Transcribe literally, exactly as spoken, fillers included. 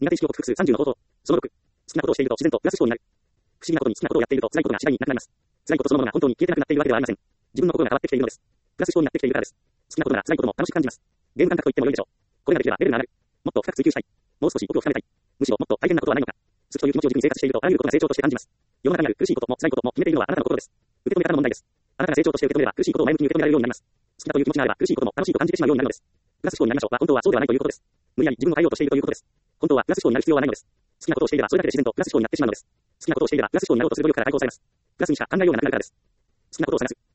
苦手意識を克服するさんじゅうの方法。そのろく。好きなことをしていると自然とプラス思考になる。不思議なことに好きなことをやっていると辛いことが次第になくなります。辛いことそのものが本当に消えてなくなっているわけではありません。自分の心が変わってきているのです。プラス思考になってきているからです。好きなことなら辛いことも楽しく感じます。ゲーム感覚と言っても良いでしょう。これができればレベルが上がる。もっと深く追求したい。もう少し奥を深めたい。むしろもっと大変なことはないのか。好きという気持ちを軸に生活しているとあらゆることが成長として感じます。世の中にある苦しいことも辛いことも決めているのはあなたの心です。受け止め方の問題です。あなたが成長として受け止めれば苦しいことを前向きに受け止められるようになります。好きだという気持ちがあれば苦しいことも楽しいと感じてしまうようになるのです。プラス思考になりましょうは本当はそうではないということです。無理やり自分を変えようとしているということです。本当はプラス思考になる必要はないのです。好きなことをしていればそれだけで自然とプラス思考になってしまうのです。好きなことをしていればプラス思考になろうとする努力から解放されます。プラスにしか考えようがなくなるからです。好きなことを探す。